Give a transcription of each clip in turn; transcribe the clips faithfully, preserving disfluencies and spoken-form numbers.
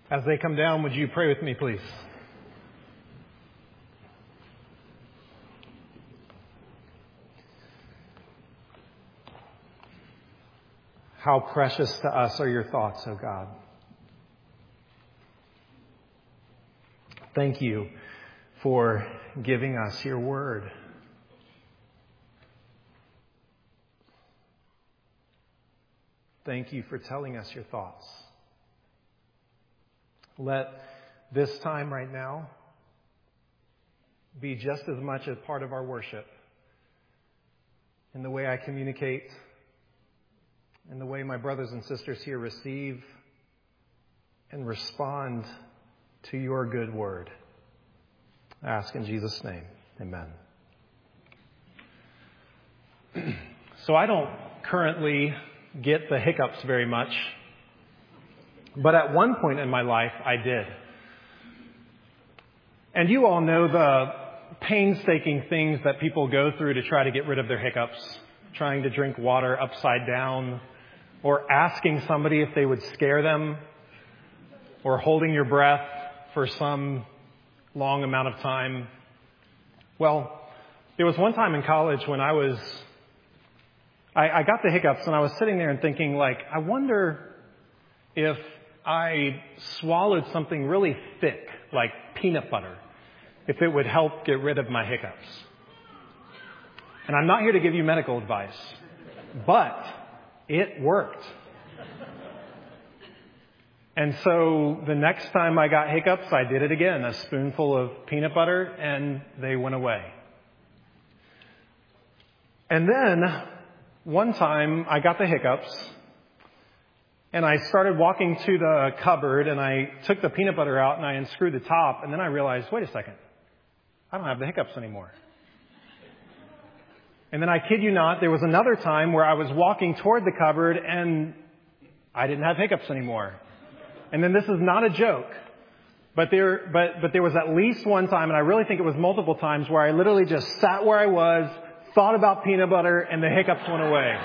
As they come down, would you pray with me, please? How precious to us are your thoughts, O God. Thank you for giving us your word. Thank you for telling us your thoughts. Let this time right now be just as much a part of our worship in the way I communicate, in the way my brothers and sisters here receive and respond to your good word. I ask in Jesus' name, amen. So I don't currently get the hiccups very much. But at one point in my life, I did. And you all know the painstaking things that people go through to try to get rid of their hiccups. Trying to drink water upside down, or asking somebody if they would scare them, or holding your breath for some long amount of time. Well, there was one time in college when I was, I, I got the hiccups, and I was sitting there and thinking, like, I wonder if I swallowed something really thick, like peanut butter, if it would help get rid of my hiccups. And I'm not here to give you medical advice, but it worked. And so the next time I got hiccups, I did it again, a spoonful of peanut butter, and they went away. And then one time I got the hiccups, and I started walking to the cupboard, and I took the peanut butter out, and I unscrewed the top, and then I realized, wait a second, I don't have the hiccups anymore. And then I kid you not, there was another time where I was walking toward the cupboard, and I didn't have hiccups anymore. And then this is not a joke, but there, but, but there was at least one time, and I really think it was multiple times, where I literally just sat where I was, thought about peanut butter, and the hiccups went away.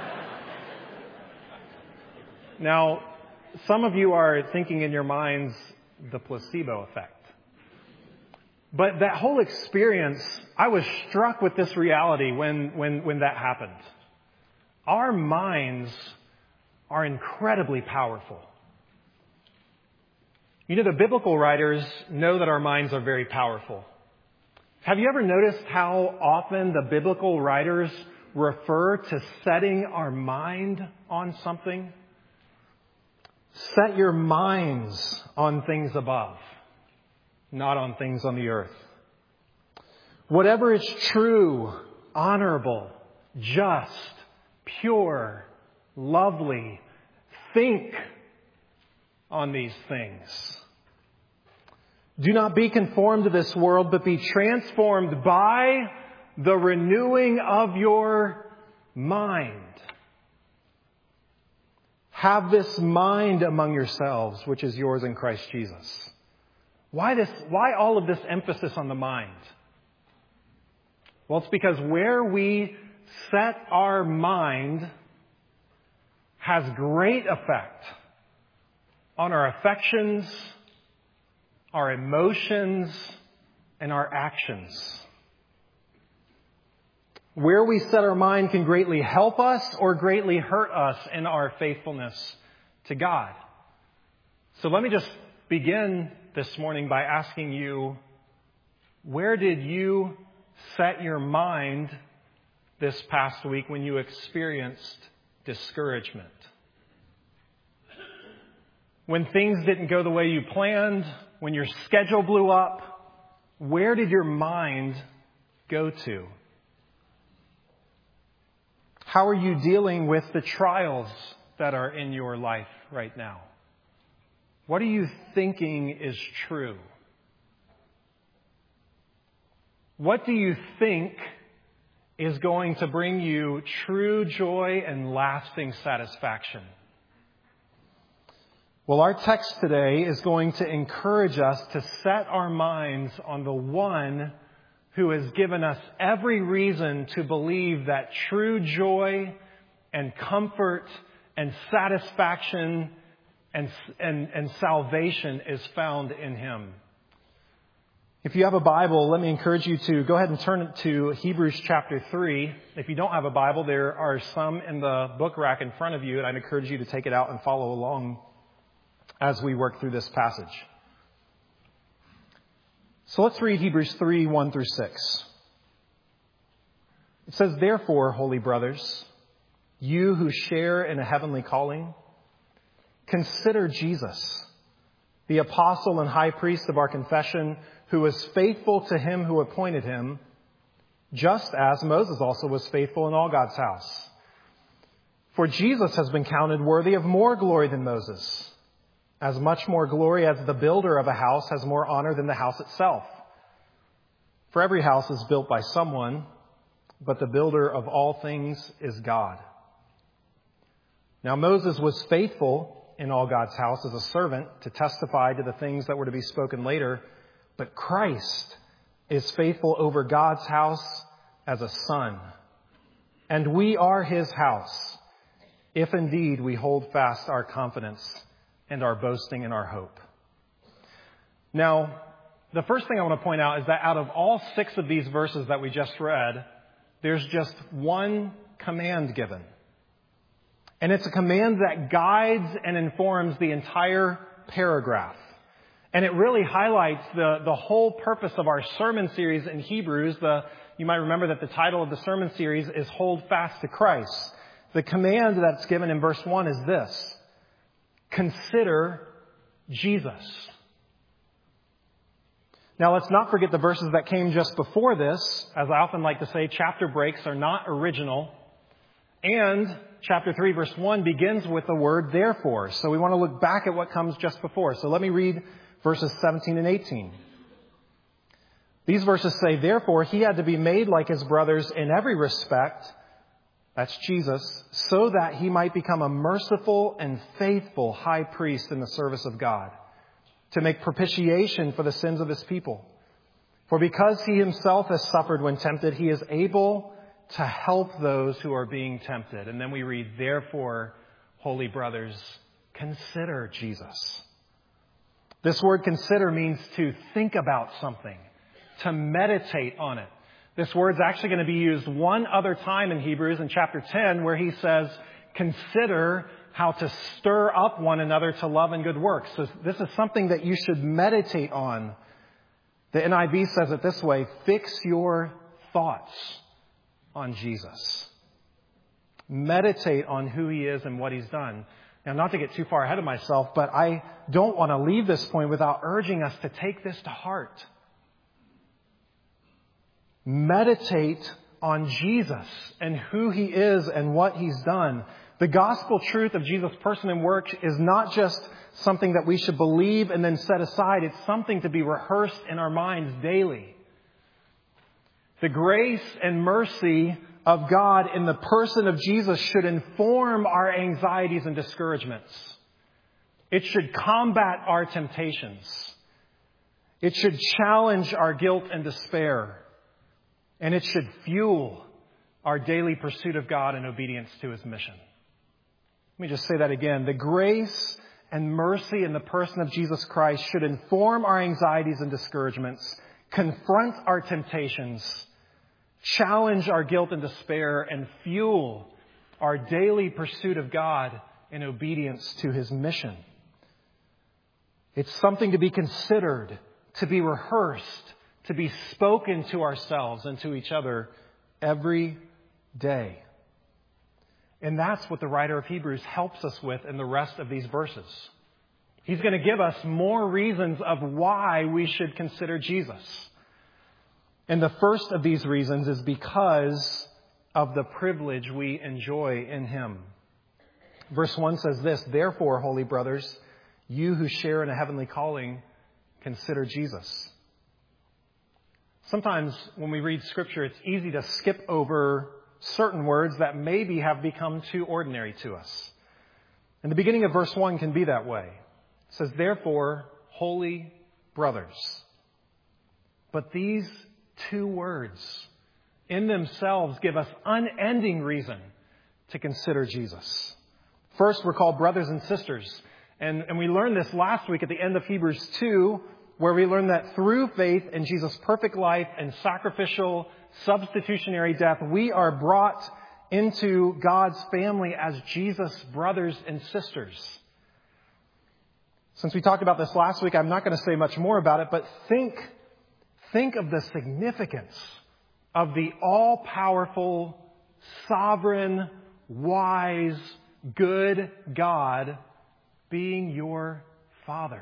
Now, some of you are thinking in your minds the placebo effect. But that whole experience, I was struck with this reality when, when, when that happened. Our minds are incredibly powerful. You know, the biblical writers know that our minds are very powerful. Have you ever noticed how often the biblical writers refer to setting our mind on something? Set your minds on things above, not on things on the earth. Whatever is true, honorable, just, pure, lovely, think on these things. Do not be conformed to this world, but be transformed by the renewing of your mind. Have this mind among yourselves, which is yours in Christ Jesus. Why this? Why all of this emphasis on the mind? Well, it's because where we set our mind has great effect on our affections, our emotions, and our actions. Where we set our mind can greatly help us or greatly hurt us in our faithfulness to God. So let me just begin this morning by asking you, where did you set your mind this past week when you experienced discouragement? When things didn't go the way you planned, when your schedule blew up, where did your mind go to? How are you dealing with the trials that are in your life right now? What are you thinking is true? What do you think is going to bring you true joy and lasting satisfaction? Well, our text today is going to encourage us to set our minds on the one who has given us every reason to believe that true joy and comfort and satisfaction and, and, and salvation is found in Him. If you have a Bible, let me encourage you to go ahead and turn it to Hebrews chapter three. If you don't have a Bible, there are some in the book rack in front of you, and I'd encourage you to take it out and follow along as we work through this passage. So let's read Hebrews three, one through six. It says, "Therefore, holy brothers, you who share in a heavenly calling, consider Jesus, the apostle and high priest of our confession, who was faithful to Him who appointed him, just as Moses also was faithful in all God's house. For Jesus has been counted worthy of more glory than Moses, as much more glory as the builder of a house has more honor than the house itself. For every house is built by someone, but the builder of all things is God. Now Moses was faithful in all God's house as a servant to testify to the things that were to be spoken later, but Christ is faithful over God's house as a son. And we are His house, if indeed we hold fast our confidence and our boasting in our hope." Now, the first thing I want to point out is that out of all six of these verses that we just read, there's just one command given. And it's a command that guides and informs the entire paragraph. And it really highlights the, the whole purpose of our sermon series in Hebrews. The, you might remember that the title of the sermon series is Hold Fast to Christ. The command that's given in verse one is this: consider Jesus. Now let's not forget the verses that came just before this. As I often like to say, chapter breaks are not original. And chapter three, verse one begins with the word therefore. So we want to look back at what comes just before. So let me read verses seventeen and eighteen. These verses say, "Therefore He had to be made like His brothers in every respect," that's Jesus, "so that He might become a merciful and faithful high priest in the service of God, to make propitiation for the sins of His people. For because He Himself has suffered when tempted, He is able to help those who are being tempted." And then we read, "Therefore, holy brothers, consider Jesus." This word consider means to think about something, to meditate on it. This word's actually going to be used one other time in Hebrews in chapter ten, where he says, consider how to stir up one another to love and good works. So this is something that you should meditate on. The N I V says it this way: fix your thoughts on Jesus. Meditate on who He is and what He's done. Now, not to get too far ahead of myself, but I don't want to leave this point without urging us to take this to heart. Meditate on Jesus and who He is and what He's done. The gospel truth of Jesus' person and work is not just something that we should believe and then set aside. It's something to be rehearsed in our minds daily. The grace and mercy of God in the person of Jesus should inform our anxieties and discouragements. It should combat our temptations. It should challenge our guilt and despair. And it should fuel our daily pursuit of God and obedience to His mission. Let me just say that again. The grace and mercy in the person of Jesus Christ should inform our anxieties and discouragements, confront our temptations, challenge our guilt and despair, and fuel our daily pursuit of God in obedience to His mission. It's something to be considered, to be rehearsed, to be spoken to ourselves and to each other every day. And that's what the writer of Hebrews helps us with in the rest of these verses. He's going to give us more reasons of why we should consider Jesus. And the first of these reasons is because of the privilege we enjoy in Him. Verse one says this: "Therefore, holy brothers, you who share in a heavenly calling, consider Jesus." Sometimes when we read Scripture, it's easy to skip over certain words that maybe have become too ordinary to us. And the beginning of verse one can be that way. It says, "Therefore, holy brothers." But these two words in themselves give us unending reason to consider Jesus. First, we're called brothers and sisters. And, and we learned this last week at the end of Hebrews two, where we learned that through faith in Jesus' perfect life and sacrificial substitutionary death, we are brought into God's family as Jesus' brothers and sisters. Since we talked about this last week, I'm not going to say much more about it, but think, think of the significance of the all-powerful, sovereign, wise, good God being your Father.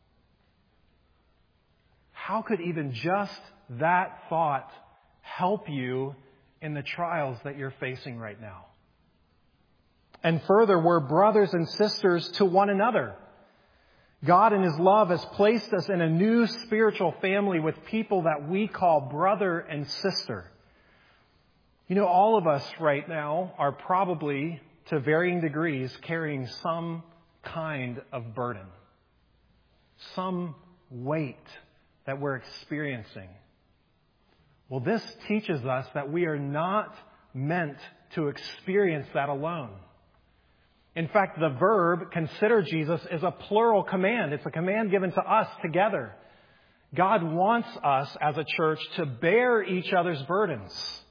How could even just that thought help you in the trials that you're facing right now? And further, we're brothers and sisters to one another. God in His love has placed us in a new spiritual family with people that we call brother and sister. You know, all of us right now are probably, to varying degrees, carrying some kind of burden, some weight that we're experiencing. Well, this teaches us that we are not meant to experience that alone. In fact, the verb, consider Jesus, is a plural command. It's a command given to us together. God wants us as a church to bear each other's burdens.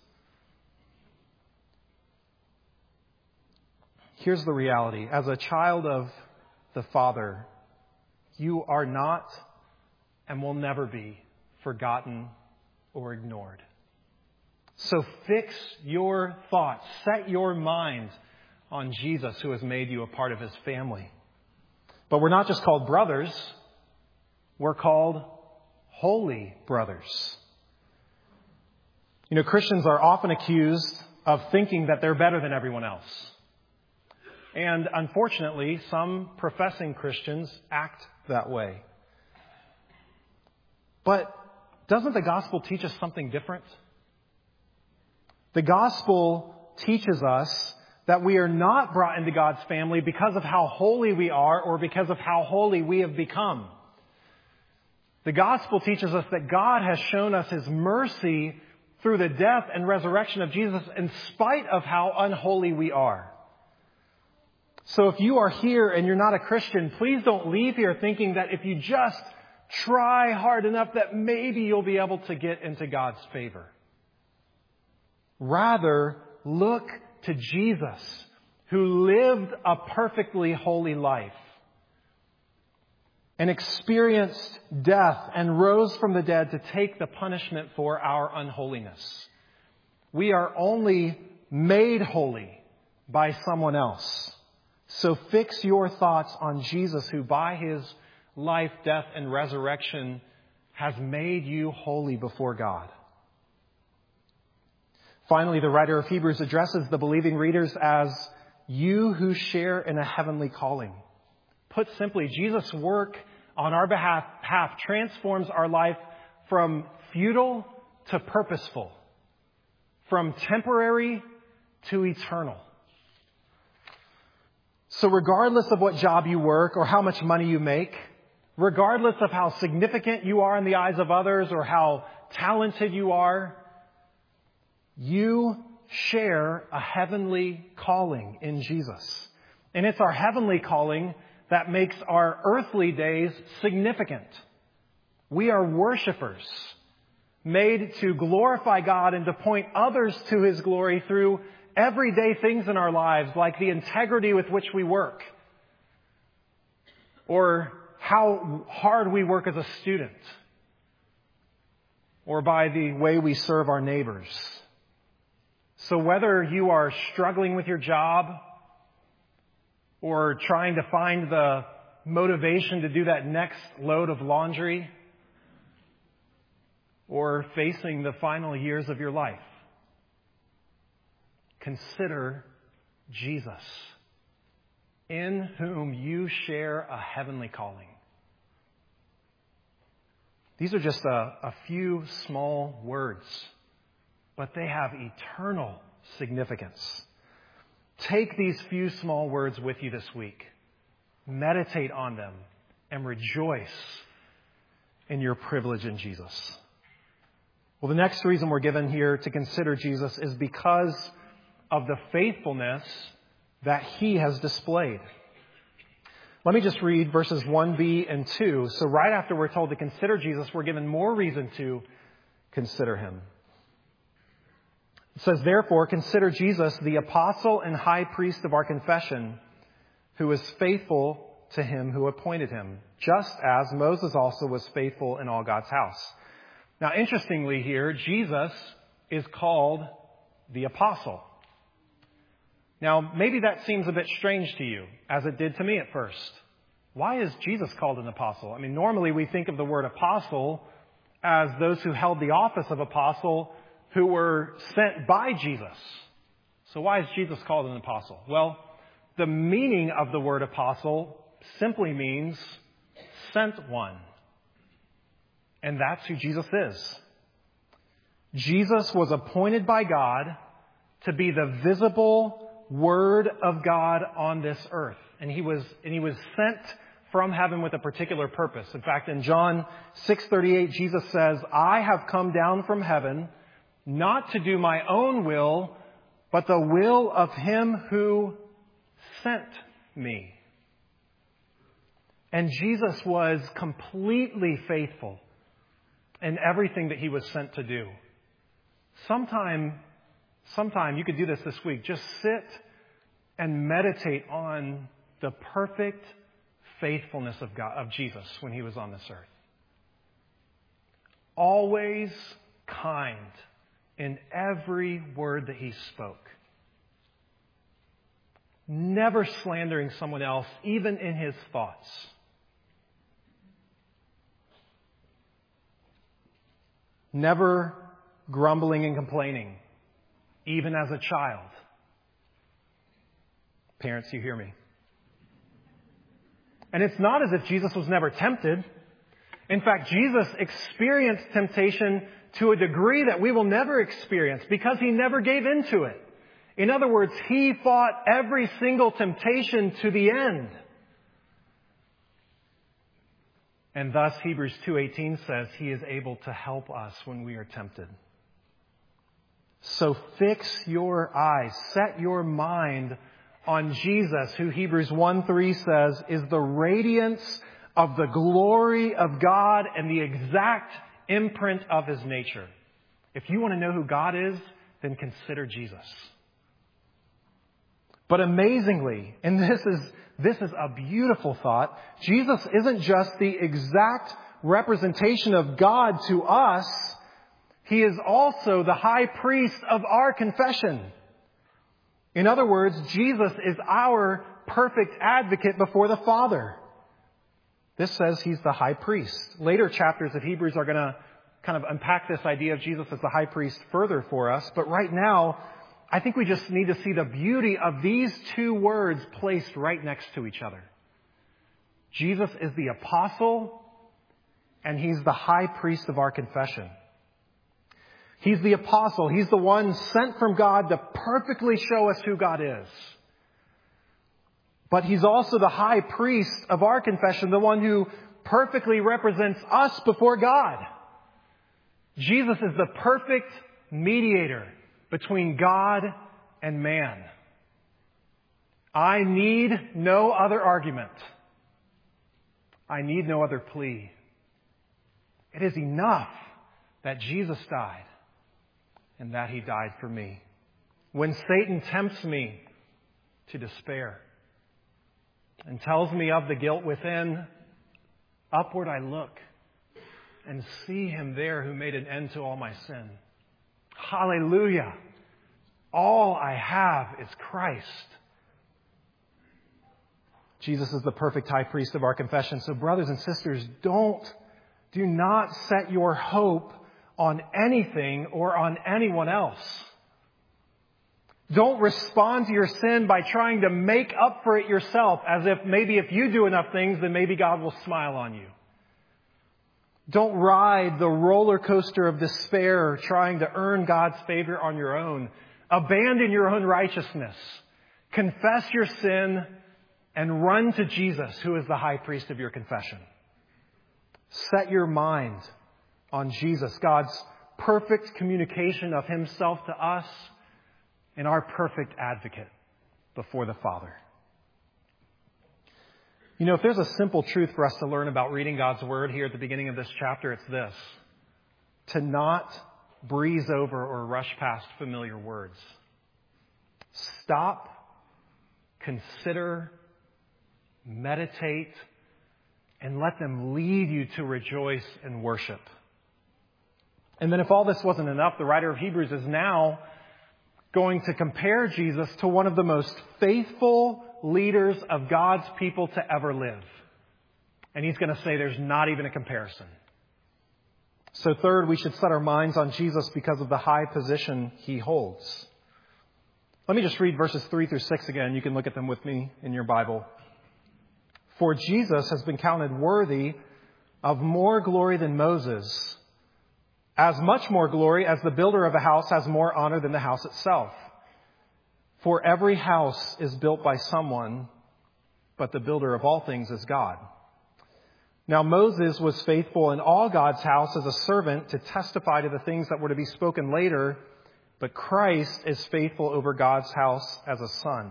Here's the reality. As a child of the Father, you are not and will never be forgotten or ignored. So fix your thoughts, set your mind on Jesus, who has made you a part of His family. But we're not just called brothers, we're called holy brothers. You know, Christians are often accused of thinking that they're better than everyone else. And unfortunately, some professing Christians act that way. But doesn't the gospel teach us something different? The gospel teaches us that we are not brought into God's family because of how holy we are or because of how holy we have become. The gospel teaches us that God has shown us His mercy through the death and resurrection of Jesus in spite of how unholy we are. So if you are here and you're not a Christian, please don't leave here thinking that if you just try hard enough that maybe you'll be able to get into God's favor. Rather, look to Jesus, who lived a perfectly holy life and experienced death and rose from the dead to take the punishment for our unholiness. We are only made holy by someone else. So fix your thoughts on Jesus, who by His life, death, and resurrection has made you holy before God. Finally, the writer of Hebrews addresses the believing readers as you who share in a heavenly calling. Put simply, Jesus' work on our behalf, behalf transforms our life from futile to purposeful, from temporary to eternal. So regardless of what job you work or how much money you make, regardless of how significant you are in the eyes of others or how talented you are, you share a heavenly calling in Jesus. And it's our heavenly calling that makes our earthly days significant. We are worshipers, made to glorify God and to point others to His glory through everyday things in our lives, like the integrity with which we work, or how hard we work as a student, or by the way we serve our neighbors. So whether you are struggling with your job or trying to find the motivation to do that next load of laundry, or facing the final years of your life, consider Jesus, in whom you share a heavenly calling. These are just a, a few small words, but they have eternal significance. Take these few small words with you this week. Meditate on them and rejoice in your privilege in Jesus. Well, the next reason we're given here to consider Jesus is because of the faithfulness that He has displayed. Let me just read verses one b and two. So right after we're told to consider Jesus, we're given more reason to consider him. It says, therefore, consider Jesus, the apostle and high priest of our confession, who is faithful to him who appointed him, just as Moses also was faithful in all God's house. Now, interestingly here, Jesus is called the apostle. Now, maybe that seems a bit strange to you, as it did to me at first. Why is Jesus called an apostle? I mean, normally we think of the word apostle as those who held the office of apostle who were sent by Jesus. So why is Jesus called an apostle? Well, the meaning of the word apostle simply means sent one. And that's who Jesus is. Jesus was appointed by God to be the visible Word of God on this earth. And he was, and he was sent from heaven with a particular purpose. In fact, in John six thirty-eight, Jesus says, I have come down from heaven not to do my own will, but the will of him who sent me. And Jesus was completely faithful in everything that he was sent to do. Sometime, sometime you could do this this week. Just sit and meditate on the perfect faithfulness of God, of Jesus when he was on this earth. Always kind in every word that he spoke. Never slandering someone else, even in his thoughts. Never grumbling and complaining, even as a child. Parents, you hear me. And it's not as if Jesus was never tempted. In fact, Jesus experienced temptation to a degree that we will never experience because he never gave in to it. In other words, he fought every single temptation to the end. And thus, Hebrews two eighteen says he is able to help us when we are tempted. So fix your eyes, set your mind on Jesus, who Hebrews one three says is the radiance of the glory of God and the exact imprint of his nature. If you want to know who God is, then consider Jesus. But amazingly, and this is this is a beautiful thought, Jesus isn't just the exact representation of God to us. He is also the high priest of our confession. In other words, Jesus is our perfect advocate before the Father. This says he's the high priest. Later chapters of Hebrews are going to kind of unpack this idea of Jesus as the high priest further for us. But right now, I think we just need to see the beauty of these two words placed right next to each other. Jesus is the apostle, and he's the high priest of our confession. He's the apostle. He's the one sent from God to perfectly show us who God is. But he's also the high priest of our confession, the one who perfectly represents us before God. Jesus is the perfect mediator between God and man. I need no other argument. I need no other plea. It is enough that Jesus died and that he died for me. When Satan tempts me to despair and tells me of the guilt within, upward I look and see him there who made an end to all my sin. Hallelujah. All I have is Christ. Jesus is the perfect high priest of our confession. So brothers and sisters, don't, do not set your hope on anything or on anyone else. Don't respond to your sin by trying to make up for it yourself, as if maybe if you do enough things, then maybe God will smile on you. Don't ride the roller coaster of despair trying to earn God's favor on your own. Abandon your own righteousness. Confess your sin and run to Jesus, who is the high priest of your confession. Set your mind on Jesus, God's perfect communication of himself to us and our perfect advocate before the Father. You know, if there's a simple truth for us to learn about reading God's Word here at the beginning of this chapter, it's this: to not breeze over or rush past familiar words. Stop, consider, meditate, and let them lead you to rejoice and worship. And then if all this wasn't enough, the writer of Hebrews is now going to compare Jesus to one of the most faithful leaders of God's people to ever live. And he's going to say there's not even a comparison. So third, we should set our minds on Jesus because of the high position he holds. Let me just read verses three through six again. You can look at them with me in your Bible. For Jesus has been counted worthy of more glory than Moses, as much more glory as the builder of a house has more honor than the house itself. For every house is built by someone, but the builder of all things is God. Now Moses was faithful in all God's house as a servant to testify to the things that were to be spoken later, but Christ is faithful over God's house as a son.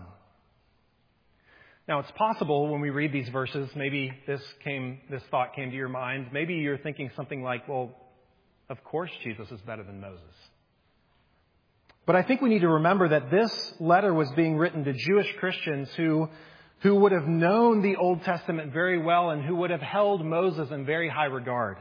Now, it's possible when we read these verses, maybe this came, this thought came to your mind. Maybe you're thinking something like, well, of course Jesus is better than Moses. But I think we need to remember that this letter was being written to Jewish Christians who, who would have known the Old Testament very well and who would have held Moses in very high regard.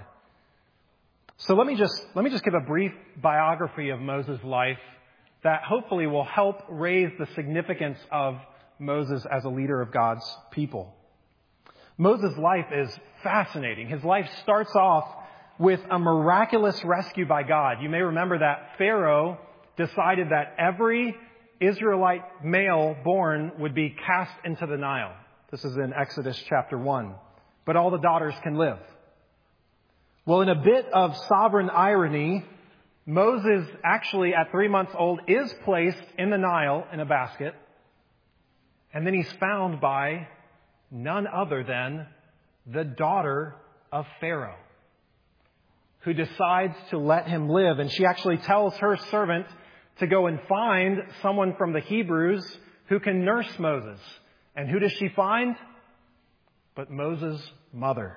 So let me just, let me just give a brief biography of Moses' life that hopefully will help raise the significance of Moses as a leader of God's people. Moses' life is fascinating. His life starts off with a miraculous rescue by God. You may remember that Pharaoh decided that every Israelite male born would be cast into the Nile. This is in Exodus chapter one. But all the daughters can live. Well, in a bit of sovereign irony, Moses actually at three months old is placed in the Nile in a basket. And then he's found by none other than the daughter of Pharaoh, who decides to let him live. And she actually tells her servant to go and find someone from the Hebrews who can nurse Moses. And who does she find? But Moses' mother.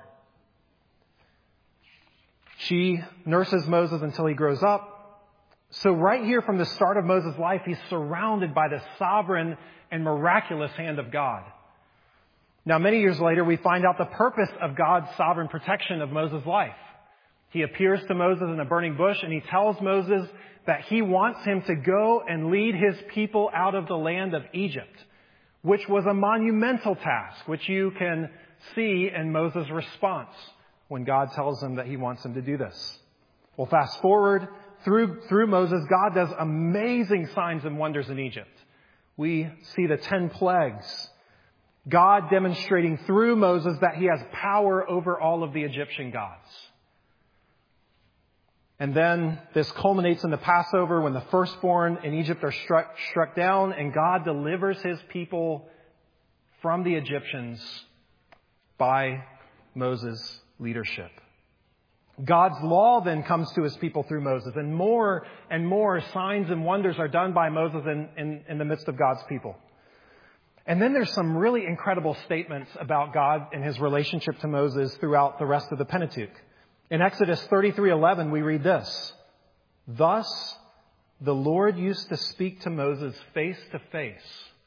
She nurses Moses until he grows up. So right here from the start of Moses' life, he's surrounded by the sovereign and miraculous hand of God. Now, many years later, we find out the purpose of God's sovereign protection of Moses' life. He appears to Moses in a burning bush, and he tells Moses that he wants him to go and lead his people out of the land of Egypt, which was a monumental task, which you can see in Moses' response when God tells him that he wants him to do this. Well, fast forward through, through Moses, God does amazing signs and wonders in Egypt. We see the ten plagues, God demonstrating through Moses that he has power over all of the Egyptian gods. And then this culminates in the Passover when the firstborn in Egypt are struck, struck down, and God delivers his people from the Egyptians by Moses' leadership. God's law then comes to his people through Moses, and more and more signs and wonders are done by Moses in, in, in the midst of God's people. And then there's some really incredible statements about God and his relationship to Moses throughout the rest of the Pentateuch. In Exodus thirty-three eleven, we read this: "Thus the Lord used to speak to Moses face to face,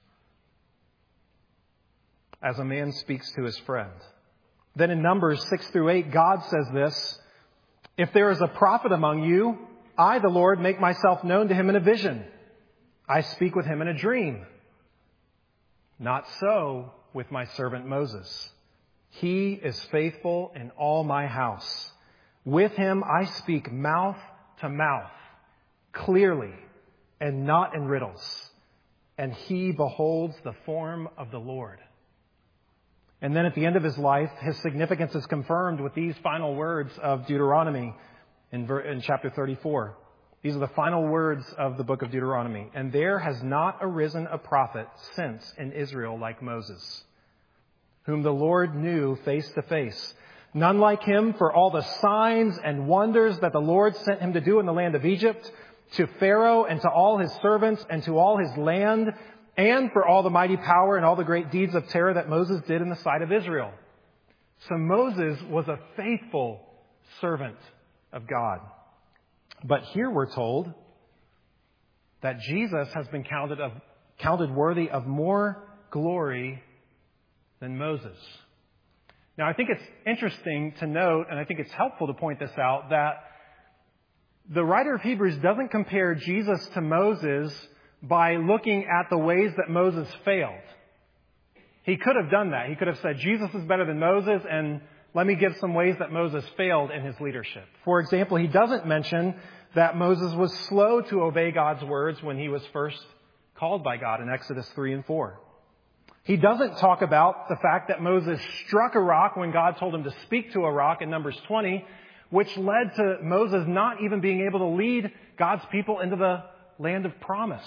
as a man speaks to his friend." Then in Numbers six through eight, God says this: "If there is a prophet among you, I, the Lord, make myself known to him in a vision. I speak with him in a dream. Not so with my servant Moses. He is faithful in all my house. With him I speak mouth to mouth, clearly, and not in riddles. And he beholds the form of the Lord." And then at the end of his life, his significance is confirmed with these final words of Deuteronomy in, ver- in chapter thirty-four. These are the final words of the book of Deuteronomy. "And there has not arisen a prophet since in Israel like Moses, whom the Lord knew face to face. None like him for all the signs and wonders that the Lord sent him to do in the land of Egypt, to Pharaoh and to all his servants and to all his land, and for all the mighty power and all the great deeds of terror that Moses did in the sight of Israel. So Moses was a faithful servant of God. But here we're told that Jesus has been counted of, counted worthy of more glory than Moses. Now, I think it's interesting to note, and I think it's helpful to point this out, that the writer of Hebrews doesn't compare Jesus to Moses by looking at the ways that Moses failed. He could have done that. He could have said, Jesus is better than Moses, and let me give some ways that Moses failed in his leadership. For example, he doesn't mention that Moses was slow to obey God's words when he was first called by God in Exodus three and four. He doesn't talk about the fact that Moses struck a rock when God told him to speak to a rock in Numbers twenty, which led to Moses not even being able to lead God's people into the land of promise.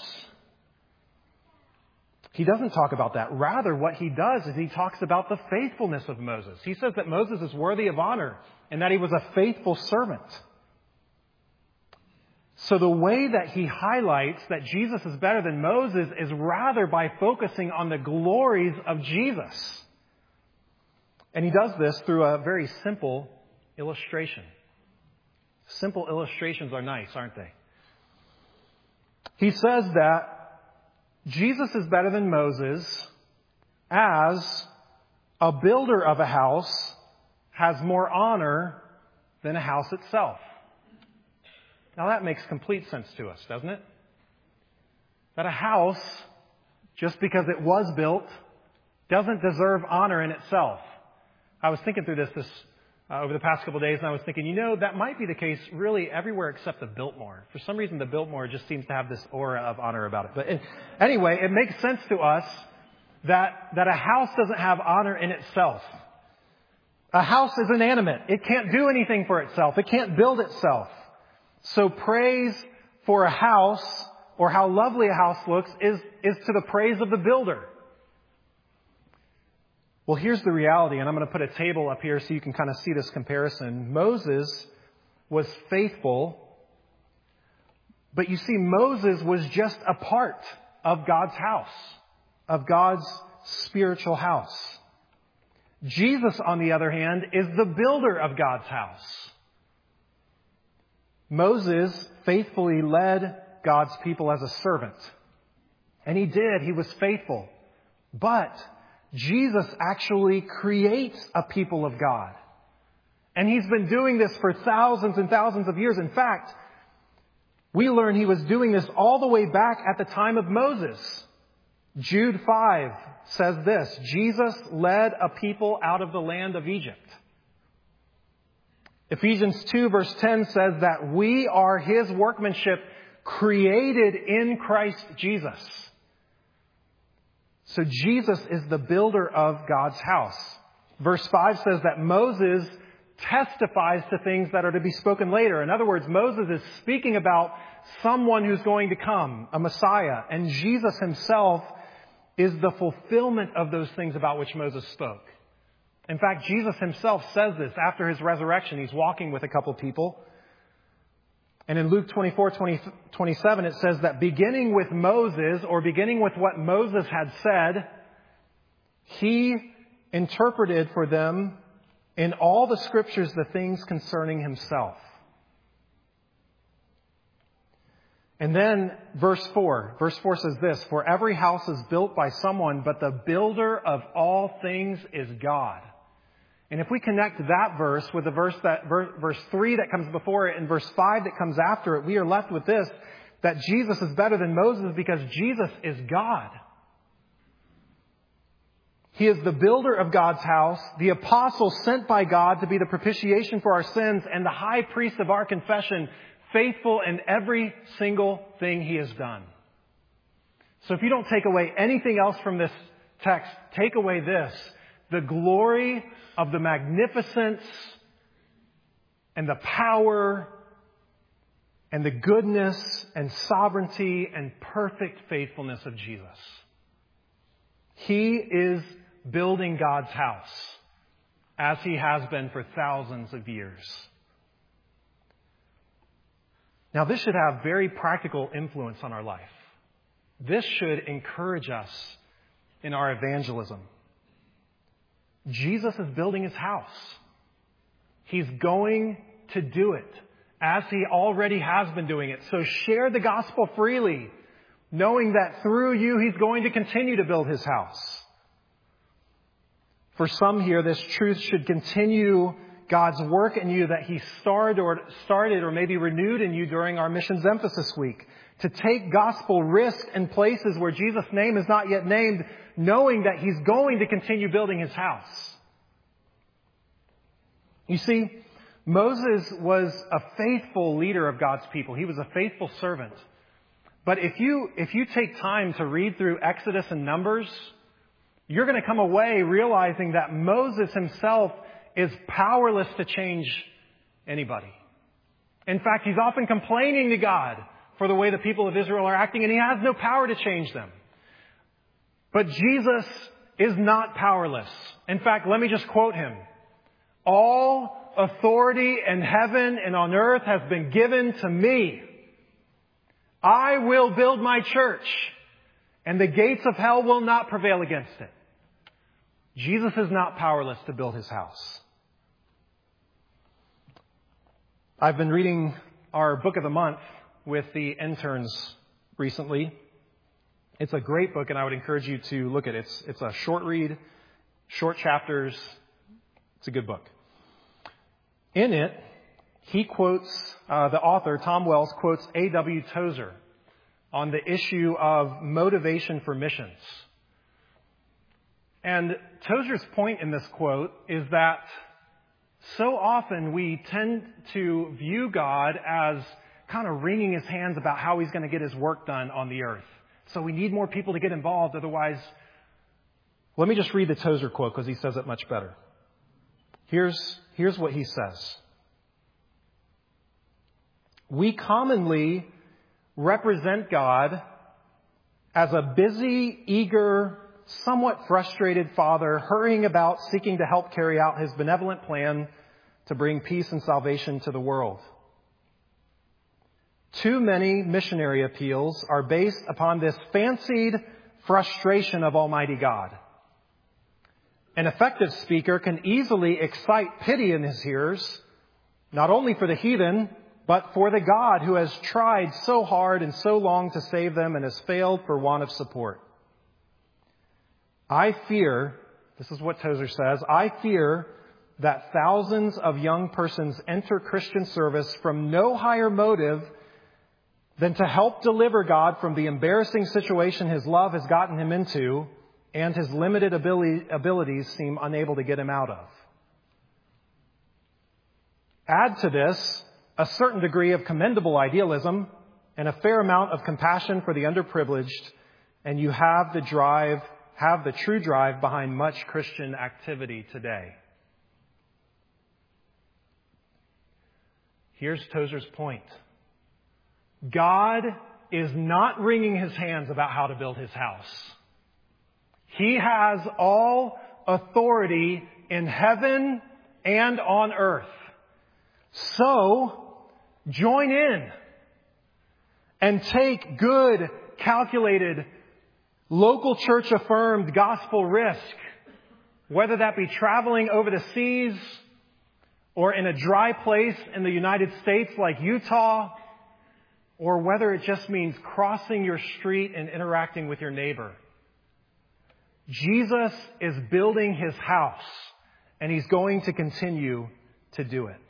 He doesn't talk about that. Rather, what he does is he talks about the faithfulness of Moses. He says that Moses is worthy of honor and that he was a faithful servant. So the way that he highlights that Jesus is better than Moses is rather by focusing on the glories of Jesus. And he does this through a very simple illustration. Simple illustrations are nice, aren't they? He says that Jesus is better than Moses as a builder of a house has more honor than a house itself. Now that makes complete sense to us, doesn't it? That a house, just because it was built, doesn't deserve honor in itself. I was thinking through this this uh, over the past couple of days, and I was thinking, you know, that might be the case really everywhere except the Biltmore. For some reason, the Biltmore just seems to have this aura of honor about it. But anyway, it makes sense to us that, that a house doesn't have honor in itself. A house is inanimate. It can't do anything for itself. It can't build itself. So praise for a house, or how lovely a house looks, is, is to the praise of the builder. Well, here's the reality, and I'm going to put a table up here so you can kind of see this comparison. Moses was faithful, but you see, Moses was just a part of God's house, of God's spiritual house. Jesus, on the other hand, is the builder of God's house. Moses faithfully led God's people as a servant. And he did. He was faithful. But Jesus actually creates a people of God. And he's been doing this for thousands and thousands of years. In fact, we learn he was doing this all the way back at the time of Moses. Jude five says this: Jesus led a people out of the land of Egypt. Ephesians two verse ten says that we are his workmanship, created in Christ Jesus. So Jesus is the builder of God's house. Verse five says that Moses testifies to things that are to be spoken later. In other words, Moses is speaking about someone who's going to come, a Messiah. And Jesus himself is the fulfillment of those things about which Moses spoke. In fact, Jesus himself says this after his resurrection. He's walking with a couple people. And in Luke twenty-four, twenty, twenty-seven, it says that beginning with Moses, or beginning with what Moses had said, he interpreted for them in all the scriptures the things concerning himself. And then verse four. Verse four says this: for every house is built by someone, but the builder of all things is God. And if we connect that verse with the verse that verse three that comes before it and verse five that comes after it, we are left with this: that Jesus is better than Moses because Jesus is God. He is the builder of God's house, the apostle sent by God to be the propitiation for our sins, and the high priest of our confession, faithful in every single thing he has done. So if you don't take away anything else from this text, take away this: the glory of the magnificence and the power and the goodness and sovereignty and perfect faithfulness of Jesus. He is building God's house, as he has been for thousands of years. Now, this should have very practical influence on our life. This should encourage us in our evangelism. Jesus is building his house. He's going to do it, as he already has been doing it. So share the gospel freely, knowing that through you, he's going to continue to build his house. For some here, this truth should continue God's work in you that he started or started or maybe renewed in you during our missions emphasis week. To take gospel risk in places where Jesus' name is not yet named, knowing that he's going to continue building his house. You see, Moses was a faithful leader of God's people. He was a faithful servant. But if you, if you take time to read through Exodus and Numbers, you're going to come away realizing that Moses himself is powerless to change anybody. In fact, he's often complaining to God for the way the people of Israel are acting, and he has no power to change them. But Jesus is not powerless. In fact, let me just quote him. All authority in heaven and on earth has been given to me. I will build my church, and the gates of hell will not prevail against it. Jesus is not powerless to build his house. I've been reading our book of the month with the interns recently. It's a great book, and I would encourage you to look at it. It's, it's a short read, short chapters. It's a good book. In it, he quotes, uh, the author, Tom Wells, quotes A W Tozer on the issue of motivation for missions. And Tozer's point in this quote is that so often we tend to view God as kind of wringing his hands about how he's going to get his work done on the earth. So we need more people to get involved. Otherwise, let me just read the Tozer quote because he says it much better. Here's, here's what he says. We commonly represent God as a busy, eager, somewhat frustrated father hurrying about seeking to help carry out his benevolent plan to bring peace and salvation to the world. Too many missionary appeals are based upon this fancied frustration of Almighty God. An effective speaker can easily excite pity in his hearers, not only for the heathen, but for the God who has tried so hard and so long to save them and has failed for want of support. I fear, this is what Tozer says, I fear that thousands of young persons enter Christian service from no higher motive than to help deliver God from the embarrassing situation his love has gotten him into and his limited ability, abilities seem unable to get him out of. Add to this a certain degree of commendable idealism and a fair amount of compassion for the underprivileged, and you have the drive, have the true drive behind much Christian activity today. Here's Tozer's point. God is not wringing his hands about how to build his house. He has all authority in heaven and on earth. So, join in and take good, calculated, local church affirmed gospel risk, whether that be traveling over the seas or in a dry place in the United States like Utah, or whether it just means crossing your street and interacting with your neighbor. Jesus is building his house, and he's going to continue to do it.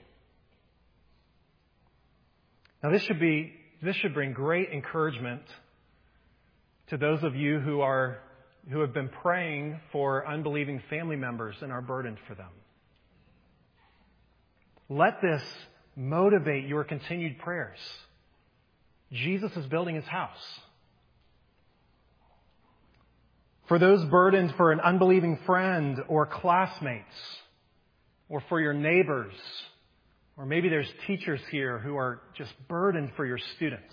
Now, this should be, this should bring great encouragement to those of you who are, who have been praying for unbelieving family members and are burdened for them. Let this motivate your continued prayers. Jesus is building his house. For those burdened for an unbelieving friend or classmates, or for your neighbors, or maybe there's teachers here who are just burdened for your students.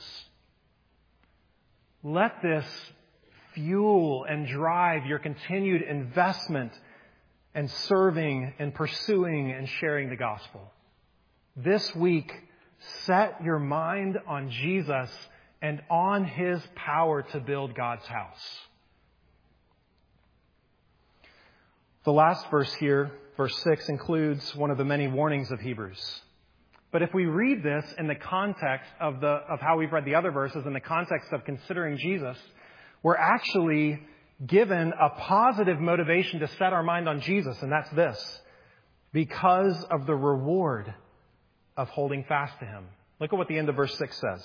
Let this fuel and drive your continued investment and serving and pursuing and sharing the gospel. This week, set your mind on Jesus and on His power to build God's house. The last verse here, verse six, includes one of the many warnings of Hebrews. But if we read this in the context of the of how we've read the other verses, in the context of considering Jesus, we're actually given a positive motivation to set our mind on Jesus, and that's this: because of the reward of holding fast to Him. Look at what the end of verse six says.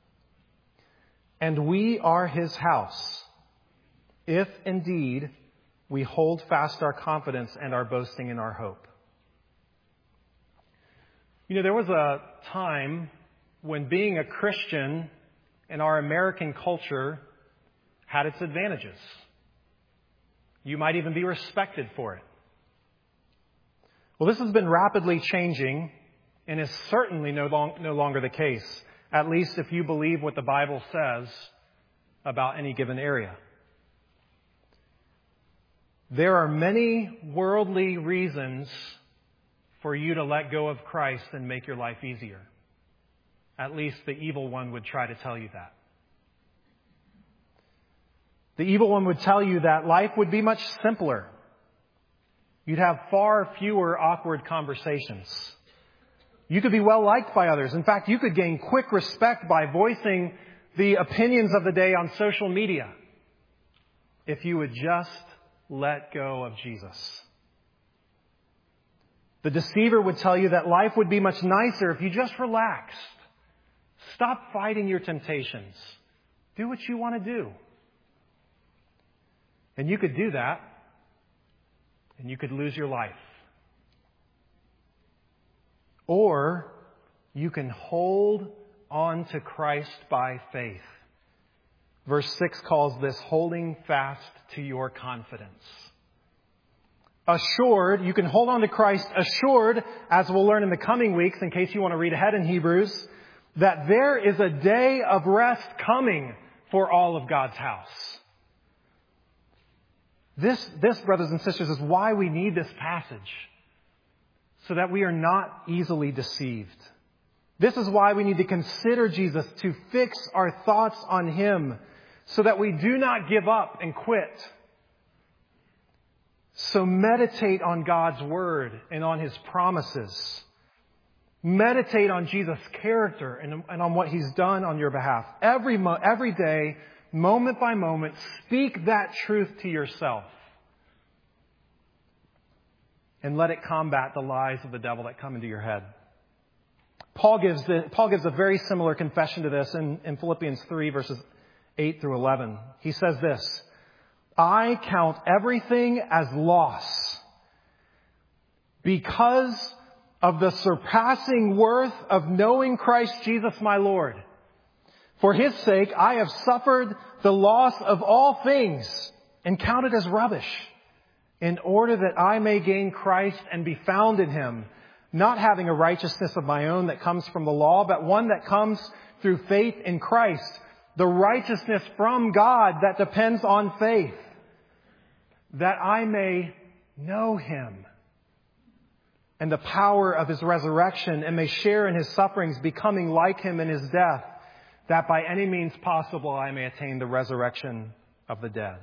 And we are His house, if indeed we hold fast our confidence and our boasting in our hope. You know, there was a time when being a Christian in our American culture had its advantages. You might even be respected for it. Well, this has been rapidly changing and is certainly no, long, no longer the case, at least if you believe what the Bible says about any given area. There are many worldly reasons for you to let go of Christ and make your life easier. At least the evil one would try to tell you that. The evil one would tell you that life would be much simpler. You'd have far fewer awkward conversations. You could be well liked by others. In fact, you could gain quick respect by voicing the opinions of the day on social media if you would just let go of Jesus. The deceiver would tell you that life would be much nicer if you just relaxed. Stop fighting your temptations. Do what you want to do. And you could do that, and you could lose your life. Or you can hold on to Christ by faith. Verse six calls this holding fast to your confidence. Assured, you can hold on to Christ assured, as we'll learn in the coming weeks, in case you want to read ahead in Hebrews, that there is a day of rest coming for all of God's house. This, this, brothers and sisters, is why we need this passage, so that we are not easily deceived. This is why we need to consider Jesus, to fix our thoughts on Him, so that we do not give up and quit. So meditate on God's Word and on His promises. Meditate on Jesus' character and, and on what He's done on your behalf. Every, mo- every day, moment by moment, speak that truth to yourself. And let it combat the lies of the devil that come into your head. Paul gives, the, Paul gives a very similar confession to this in, in Philippians three, verses eight through eleven. He says this: I count everything as loss because of the surpassing worth of knowing Christ Jesus my Lord. For His sake, I have suffered the loss of all things and count it as rubbish, in order that I may gain Christ and be found in Him, not having a righteousness of my own that comes from the law, but one that comes through faith in Christ, the righteousness from God that depends on faith, that I may know Him and the power of His resurrection, and may share in His sufferings, becoming like Him in His death, that by any means possible I may attain the resurrection of the dead.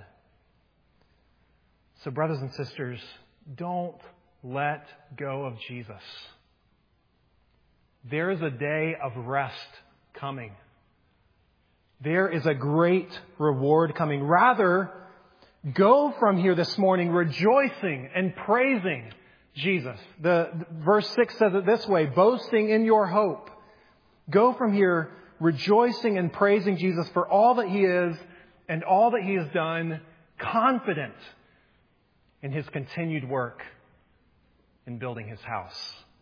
So, brothers and sisters, don't let go of Jesus. There is a day of rest coming. There is a great reward coming. Rather, go from here this morning rejoicing and praising Jesus. The, the verse six says it this way: boasting in your hope. Go from here rejoicing and praising Jesus for all that He is and all that He has done, confident in His continued work in building His house.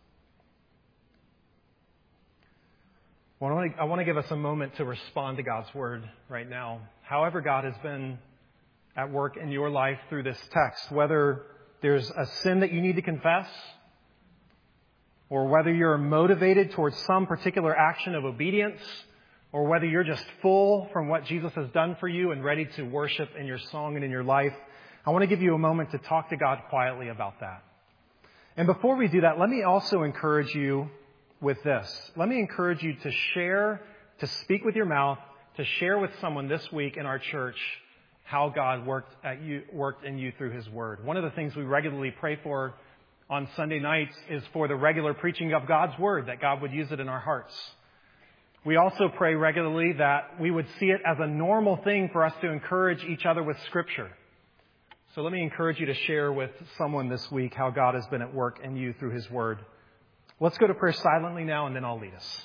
Well, I want to, I want to give us a moment to respond to God's Word right now. However God has been at work in your life through this text, whether there's a sin that you need to confess, or whether you're motivated towards some particular action of obedience, or whether you're just full from what Jesus has done for you and ready to worship in your song and in your life, I want to give you a moment to talk to God quietly about that. And before we do that, let me also encourage you with this. Let me encourage you to share, to speak with your mouth, to share with someone this week in our church how God worked at you, worked in you through His Word. One of the things we regularly pray for on Sunday nights is for the regular preaching of God's Word, that God would use it in our hearts. We also pray regularly that we would see it as a normal thing for us to encourage each other with Scripture. So let me encourage you to share with someone this week how God has been at work in you through His Word. Let's go to prayer silently now, and then I'll lead us.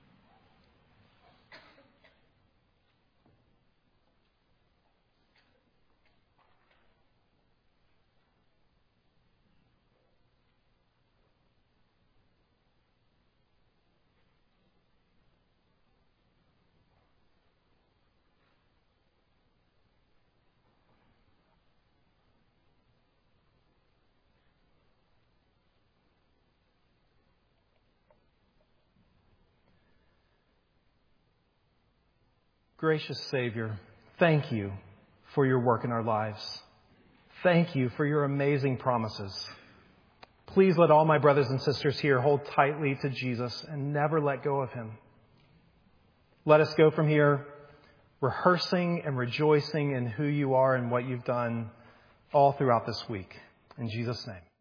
Gracious Savior, thank you for your work in our lives. Thank you for your amazing promises. Please let all my brothers and sisters here hold tightly to Jesus and never let go of Him. Let us go from here rehearsing and rejoicing in who you are and what you've done all throughout this week. In Jesus' name.